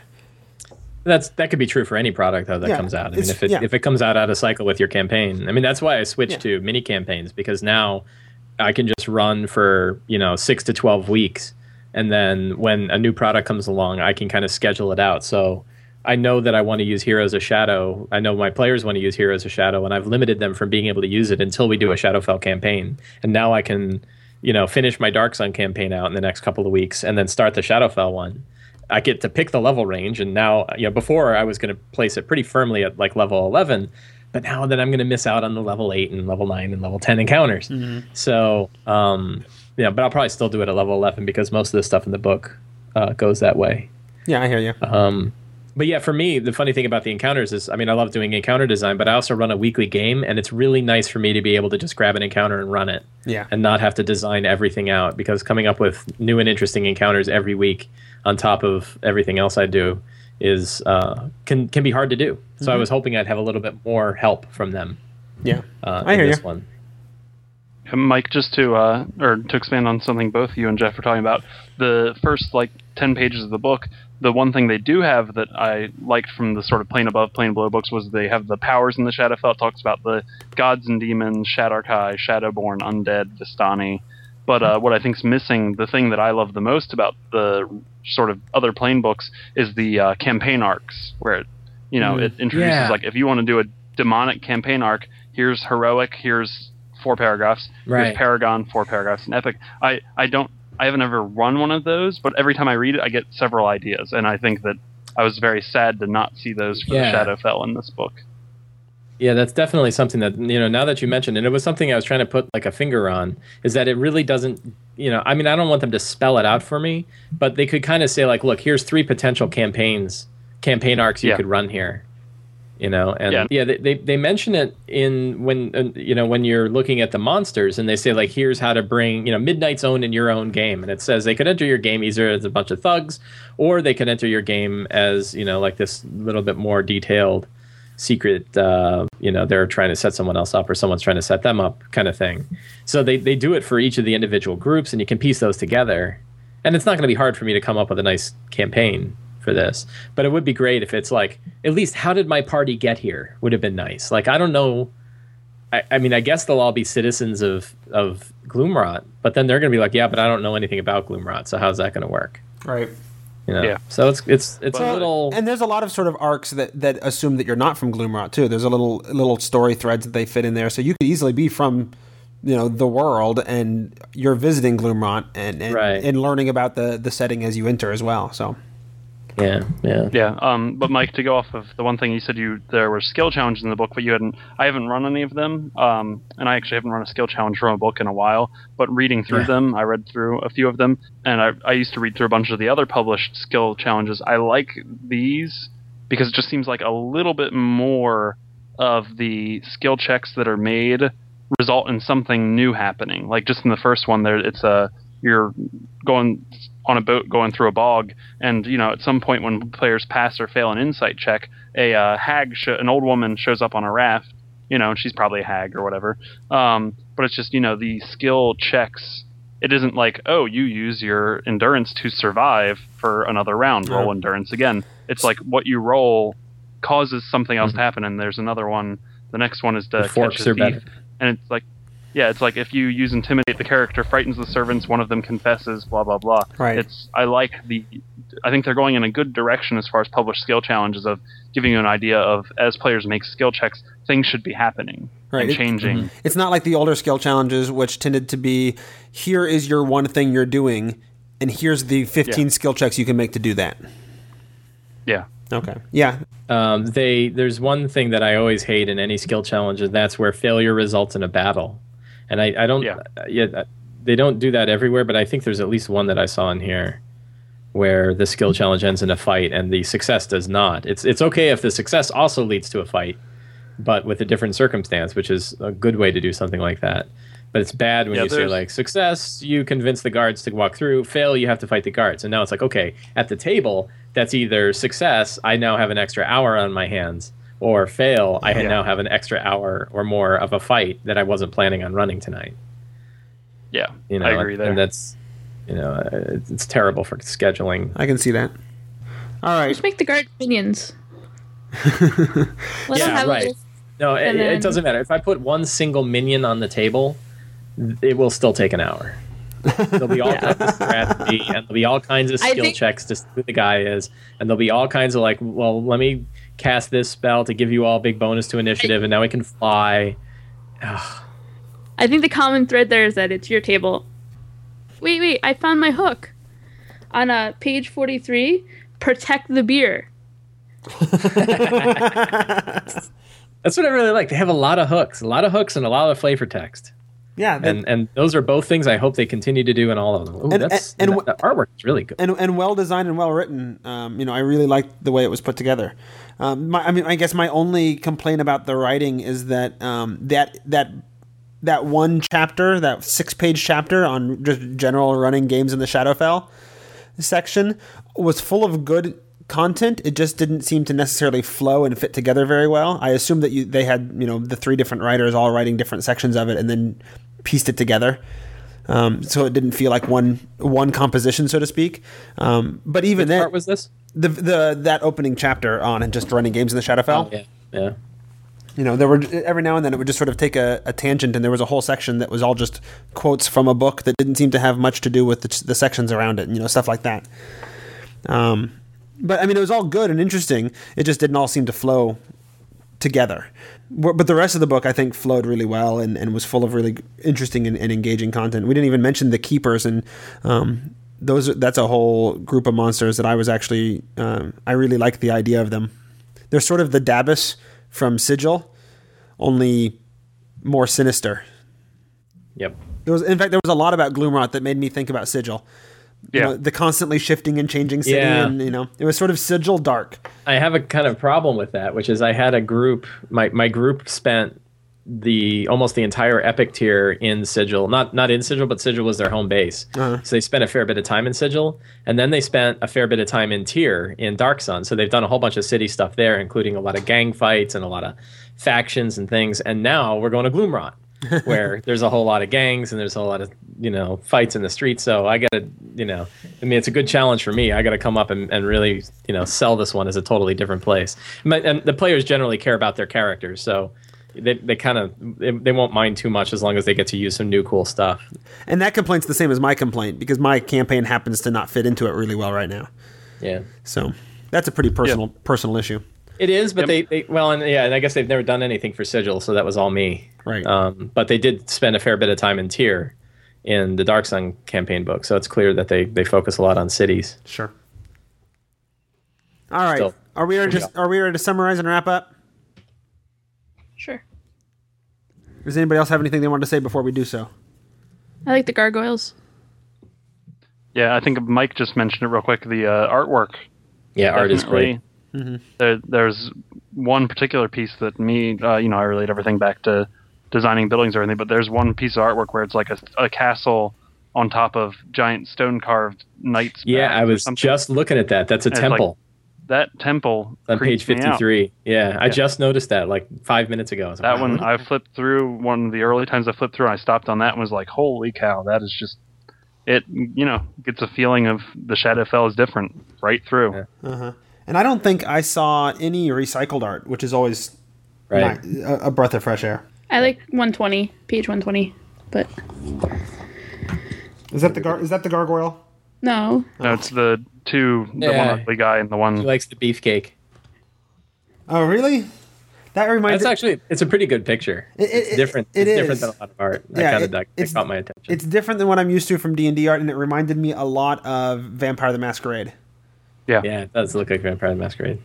That could be true for any product though that comes out. If it comes out of cycle with your campaign, that's why I switched to mini campaigns, because now I can just run for 6 to 12 weeks, and then when a new product comes along, I can kind of schedule it out. So I know that I want to use Heroes of Shadow. I know my players want to use Heroes of Shadow, and I've limited them from being able to use it until we do a Shadowfell campaign. And now I can, finish my Dark Sun campaign out in the next couple of weeks and then start the Shadowfell one. I get to pick the level range, and now, before I was going to place it pretty firmly at like level 11, but now that I'm going to miss out on the level 8 and level 9 and level 10 encounters. Mm-hmm. So, but I'll probably still do it at level 11 because most of the stuff in the book goes that way. Yeah, I hear you. But yeah, for me, the funny thing about the encounters is, I love doing encounter design, but I also run a weekly game, and it's really nice for me to be able to just grab an encounter and run it. Yeah. And not have to design everything out, because coming up with new and interesting encounters every week on top of everything else I do is can be hard to do. So I was hoping I'd have a little bit more help from them. Yeah, I hear you. One. Mike, just to expand on something both you and Jeff were talking about, the first 10 pages of the book, the one thing they do have that I liked from the sort of Plane Above, Plane Below books was they have the powers in the Shadowfell. It talks about the gods and demons, Shadarkai, Shadowborn, Undead, Vistani, But what I think's missing, the thing that I love the most about the sort of other Plane books, is the campaign arcs, where it introduces like, if you want to do a demonic campaign arc, here's heroic, here's 4 paragraphs, here's paragon, 4 paragraphs, and epic. I haven't ever run one of those, but every time I read it, I get several ideas, and I think that I was very sad to not see those for the Shadowfell in this book. Yeah, that's definitely something that, now that you mentioned, and it was something I was trying to put like a finger on, is that it really doesn't, I mean, I don't want them to spell it out for me, but they could kind of say like, look, here's 3 potential campaign arcs you could run here, and they mention it in when you're looking at the monsters, and they say like, here's how to bring, Midnight's Own in your own game, and it says they could enter your game either as a bunch of thugs, or they could enter your game as, like this little bit more detailed secret, they're trying to set someone else up or someone's trying to set them up kind of thing. So they do it for each of the individual groups, and you can piece those together. And it's not going to be hard for me to come up with a nice campaign for this. But it would be great if it's like, at least how did my party get here would have been nice. Like, I don't know. I mean, I guess they'll all be citizens of Gloomrot, but then they're going to be like, yeah, but I don't know anything about Gloomrot, so how's that going to work? Right. So it's a little, and there's a lot of sort of arcs that assume that you're not from Gloomrot too. There's a little story threads that they fit in there, so you could easily be from, the world, and you're visiting Gloomrot and learning about the setting as you enter as well. So. Yeah. But Mike, to go off of the one thing you said, there were skill challenges in the book, but I haven't run any of them, and I actually haven't run a skill challenge from a book in a while. But reading through them, I read through a few of them, and I used to read through a bunch of the other published skill challenges. I like these because it just seems like a little bit more of the skill checks that are made result in something new happening. Like just in the first one, you're going on a boat going through a bog, and at some point when players pass or fail an insight check, an old woman shows up on a raft, and she's probably a hag or whatever. But it's just the skill checks. It isn't like, oh, you use your endurance to survive for another round. Roll endurance again. It's like what you roll causes something else to happen, and there's another one. The next one is to catch a thief, and it's like. Yeah, it's like if you use Intimidate, the character frightens the servants, one of them confesses, blah, blah, blah. Right. I think they're going in a good direction as far as published skill challenges of giving you an idea of, as players make skill checks, things should be happening and changing. It's not like the older skill challenges, which tended to be, here is your one thing you're doing, and here's the 15 skill checks you can make to do that. Yeah. Okay. Yeah. There's one thing that I always hate in any skill challenge, and that's where failure results in a battle. And I don't, they don't do that everywhere, but I think there's at least one that I saw in here where the skill challenge ends in a fight and the success does not. It's okay if the success also leads to a fight, but with a different circumstance, which is a good way to do something like that. But it's bad when you say like, success, you convince the guards to walk through, fail, you have to fight the guards. And now it's like, okay, at the table, that's either success, I now have an extra hour on my hands, or fail, I now have an extra hour or more of a fight that I wasn't planning on running tonight. Yeah, I agree there. And that's, it's terrible for scheduling. I can see that. All right. Just make the guard minions. Let No, it doesn't matter. If I put one single minion on the table, it will still take an hour. There'll be all kinds of strategy, and there'll be all kinds of skill checks to see who the guy is, and there'll be all kinds of like, well, let me cast this spell to give you all big bonus to initiative, and now we can fly. Ugh. I think the common thread there is that it's your table. Wait, I found my hook. On page 43, protect the beer. That's what I really like. They have a lot of hooks and a lot of flavor text. Yeah, and those are both things I hope they continue to do in all of them. Ooh, the artwork is really good and well designed and well written. I really liked the way it was put together. I guess my only complaint about the writing is that that one chapter, that 6-page chapter on just general running games in the Shadowfell section, was full of good content. It just didn't seem to necessarily flow and fit together very well. I assumed that they had the 3 different writers all writing different sections of it and then pieced it together, so it didn't feel like one composition, so to speak. But even Which part was this? That opening chapter on and just running games in the Shadowfell. Oh, yeah. There were every now and then it would just sort of take a tangent, and there was a whole section that was all just quotes from a book that didn't seem to have much to do with the sections around it, stuff like that. But I mean, it was all good and interesting. It just didn't all seem to flow together. But the rest of the book, I think, flowed really well and was full of really interesting and engaging content. We didn't even mention the Keepers, and that's a whole group of monsters that I was actually I really like the idea of them. They're sort of the Dabus from Sigil, only more sinister. Yep. In fact, there was a lot about Gloomrot that made me think about Sigil. Yeah. The constantly shinging and changing city, and it was sort of Sigil dark. I have a kind of problem with that, which is I had a group. My group spent almost the entire epic tier in Sigil, not in Sigil, but Sigil was their home base. So they spent a fair bit of time in Sigil, and then they spent a fair bit of time in tier in Dark Sun. So they've done a whole bunch of city stuff there, including a lot of gang fights and a lot of factions and things. And now we're going to Gloomrot, where there's a whole lot of gangs and there's a whole lot of fights in the streets. So I gotta it's a good challenge for me. I gotta come up and really sell this one as a totally different place. And the players generally care about their characters, so they won't mind too much as long as they get to use some new cool stuff. And that complaint's the same as my complaint, because my campaign happens to not fit into it really well right now. Yeah. So that's a pretty personal issue. It is, but and I guess they've never done anything for Sigil, so that was all me. Right. But they did spend a fair bit of time in tier in the Dark Sun campaign book, so it's clear that they focus a lot on cities. Sure. All right. So, are we ready to summarize and wrap up? Sure. Does anybody else have anything they wanted to say before we do so? I like the gargoyles. Yeah, I think Mike just mentioned it real quick. The artwork. Yeah, art is great. Mm-hmm. There's one particular piece that I relate everything back to designing buildings or anything, but there's one piece of artwork where it's like a castle on top of giant stone carved knights. Yeah, I was just looking at that. That's a temple. That temple on page 53. Yeah, I just noticed that like 5 minutes ago. That one, I flipped through one of the early times I flipped through, and I stopped on that and was like, holy cow, that is just, it, gets a feeling of the Shadowfell is different right through. Yeah. Uh-huh. And I don't think I saw any recycled art, which is always a breath of fresh air. I like 120, page 120, but... Is that the gargoyle? No. No, it's the one ugly guy and the one... He likes the beefcake. Oh, really? That reminds... It's a pretty good picture. It's different. It's different than a lot of art. It caught my attention. It's different than what I'm used to from D&D art, and it reminded me a lot of Vampire the Masquerade. Yeah, it does look like Vampire the Masquerade.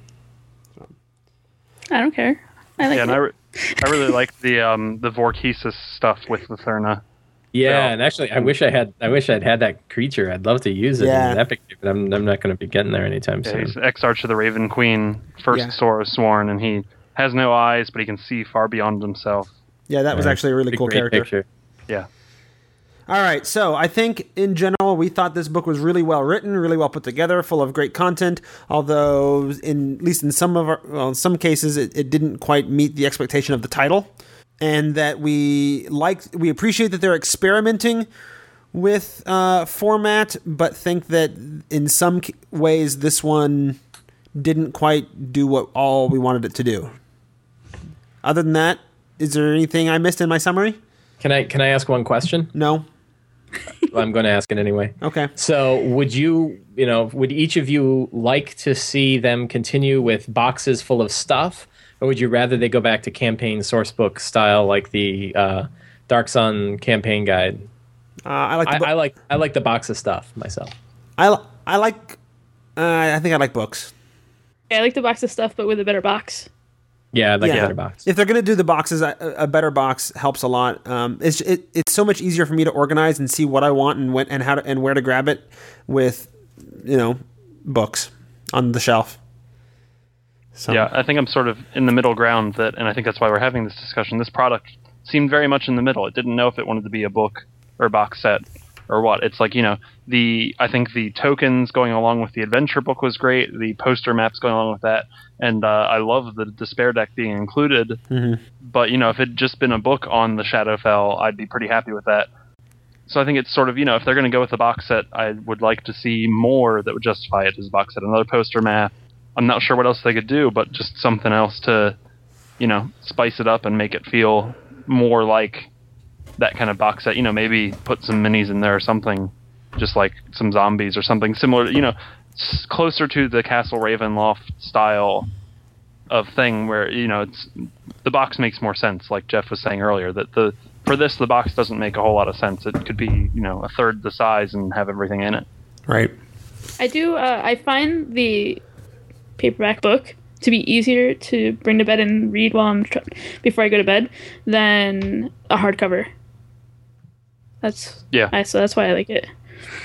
I don't care. I like it. And I really like the Vorkesis stuff with Letherna. Yeah, and actually, I wish I'd had that creature. I'd love to use it in an epic, but I'm not going to be getting there anytime soon. He's Exarch of the Raven Queen, first Sora Sworn, and he has no eyes, but he can see far beyond himself. Yeah, that was actually a really cool character. Picture. Yeah. All right, so I think in general we thought this book was really well written, really well put together, full of great content. Although, at least in some cases, it didn't quite meet the expectation of the title, and that we appreciate that they're experimenting with format, but think that in some ways this one didn't quite do what all we wanted it to do. Other than that, is there anything I missed in my summary? Can I ask one question? No. Well, I'm going to ask it anyway. Okay. So would each of you like to see them continue with boxes full of stuff, or would you rather they go back to campaign sourcebook style like the Dark Sun campaign guide? I like the box of stuff myself. I think I like books. Yeah, I like the box of stuff, but with a better box. Yeah, I'd like a better box. If they're going to do the boxes, a better box helps a lot. It's so much easier for me to organize and see what I want and where to grab it with, books on the shelf. So. Yeah, I think I'm sort of in the middle ground and I think that's why we're having this discussion. This product seemed very much in the middle. It didn't know if it wanted to be a book or a box set or what. It's like, I think the tokens going along with the adventure book was great. The poster maps going along with that. And I love the Despair deck being included. Mm-hmm. But, if it had just been a book on the Shadowfell, I'd be pretty happy with that. So I think it's sort of, if they're going to go with a box set, I would like to see more that would justify it as a box set. Another poster map. I'm not sure what else they could do, but just something else to spice it up and make it feel more like that kind of box set. Maybe put some minis in there or something, just like some zombies or something similar. Closer to the Castle Ravenloft style of thing, where it's the box makes more sense. Like Jeff was saying earlier, that for this the box doesn't make a whole lot of sense. It could be a third the size and have everything in it. Right. I find the paperback book to be easier to bring to bed and read before I go to bed than a hardcover. So that's why I like it.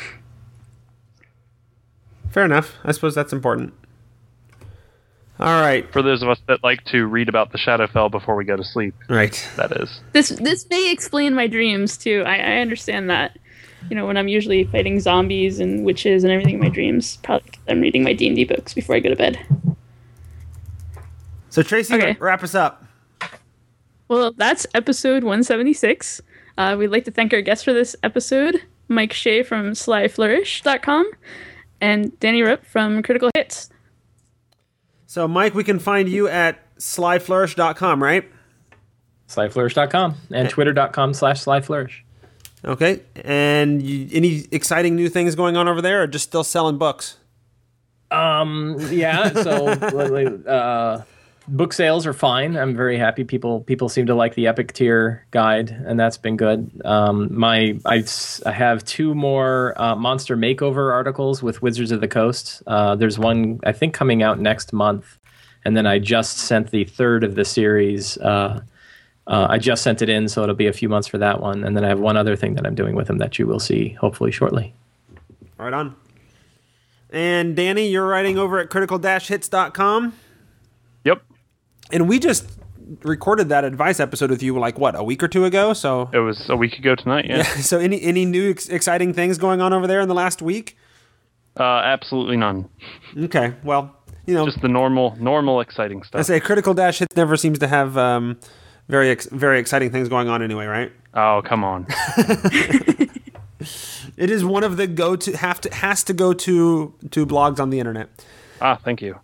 Fair enough. I suppose that's important. All right. For those of us that like to read about the Shadowfell before we go to sleep. Right. That is. This may explain my dreams too. I understand that. When I'm usually fighting zombies and witches and everything in my dreams, probably 'cause I'm reading my D&D books before I go to bed. So Tracy, Okay. wrap us up. Well, that's episode 176. We'd like to thank our guests for this episode, Mike Shea from slyflourish.com and Danny Rupp from Critical Hits. So, Mike, we can find you at slyflourish.com, right? Slyflourish.com and twitter.com/slyflourish. Okay. And any exciting new things going on over there, or just still selling books? Yeah. So, book sales are fine. I'm very happy. People seem to like the Epic Tier guide, and that's been good. I have 2 more Monster Makeover articles with Wizards of the Coast. There's one, I think, coming out next month, and then I just sent the 3rd of the series. I just sent it in, so it'll be a few months for that one. And then I have one other thing that I'm doing with them that you will see hopefully shortly. Right on. And Danny, you're writing over at critical-hits.com. Yep. And we just recorded that advice episode with you, a week or 2 ago? So it was a week ago tonight, yeah. So any new exciting things going on over there in the last week? Absolutely none. Okay, well, just the normal exciting stuff. I say Critical-Hits never seems to have very exciting things going on anyway, right? Oh, come on. It is one of the has to go to blogs on the internet. Thank you.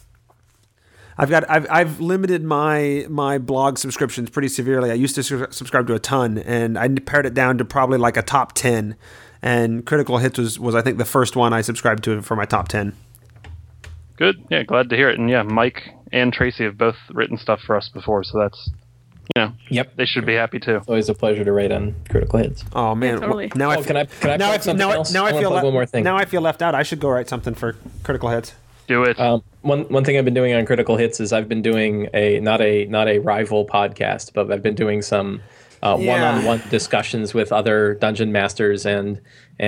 I've limited my blog subscriptions pretty severely. I used to subscribe to a ton, and I pared it down to probably like a top 10. And Critical Hits was I think the first one I subscribed to for my top 10. Good. Yeah, glad to hear it. And yeah, Mike and Tracy have both written stuff for us before, so that's Yep. They should be happy too. It's always a pleasure to write on Critical Hits. Oh man! Yeah, totally. Now can I plug something else? Now I feel one more thing. Now I feel left out. I should go write something for Critical Hits. Do it. One thing I've been doing on Critical Hits is I've been doing not a rival podcast, but I've been doing some one-on-one discussions with other dungeon masters and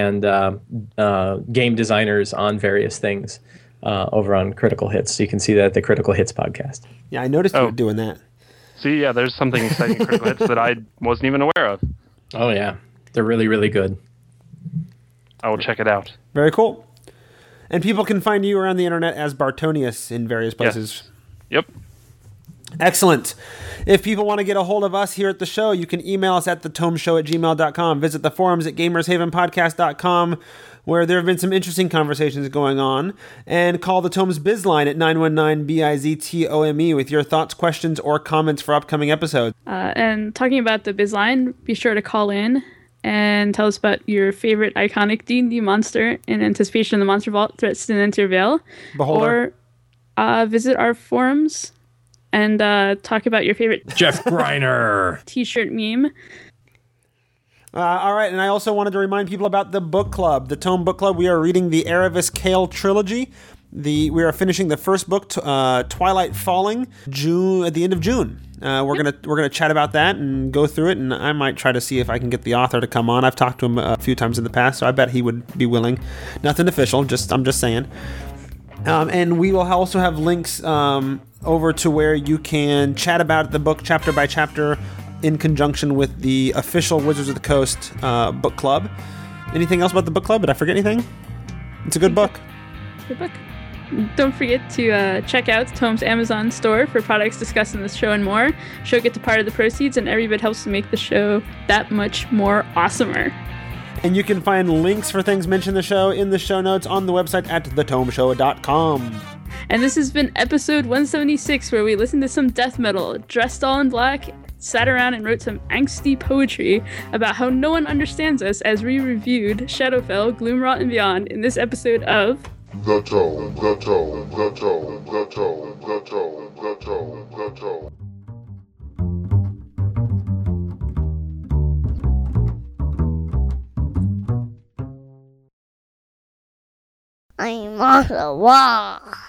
game designers on various things over on Critical Hits. So you can see that at the Critical Hits podcast. Yeah, I noticed you were doing that. See, yeah, there's something exciting in Critical Hits that I wasn't even aware of. Oh yeah, they're really, really good. I will check it out. Very cool. And people can find you around the internet as Bartonius in various places. Yes. Yep. Excellent. If people want to get a hold of us here at the show, you can email us at thetomeshow@gmail.com. Visit the forums at gamershavenpodcast.com, where there have been some interesting conversations going on. And call the Tomes Biz line at 919-BIZTOME with your thoughts, questions, or comments for upcoming episodes. And talking about the Biz line, be sure to call in and tell us about your favorite iconic D&D monster in anticipation of the Monster Vault threats to enter Vale. Beholder. Or visit our forums and talk about your favorite Jeff Greiner t-shirt meme. All right, and I also wanted to remind people about the book club, the Tome Book Club. We are reading the Erebus Kale trilogy. We are finishing the first book, Twilight Falling, at the end of June. We're gonna chat about that and go through it, and I might try to see if I can get the author to come on. I've talked to him a few times in the past, so I bet he would be willing. Nothing official, I'm just saying. And we will also have links over to where you can chat about the book chapter by chapter in conjunction with the official Wizards of the Coast book club. Anything else about the book club? Did I forget anything? It's a good book. Good book. Don't forget to check out Tome's Amazon store for products discussed in this show and more. Show gets a part of the proceeds, and every bit helps to make the show that much more awesomer. And you can find links for things mentioned in the show in the show notes on the website at thetomeshow.com. And this has been episode 176, where we listened to some death metal, dressed all in black, sat around and wrote some angsty poetry about how no one understands us as we reviewed Shadowfell, Gloomrot and Beyond in this episode of The Tome, The Tome, The Tome, The Tome, The Tome, The Tome, The Tome. I'm on the wall.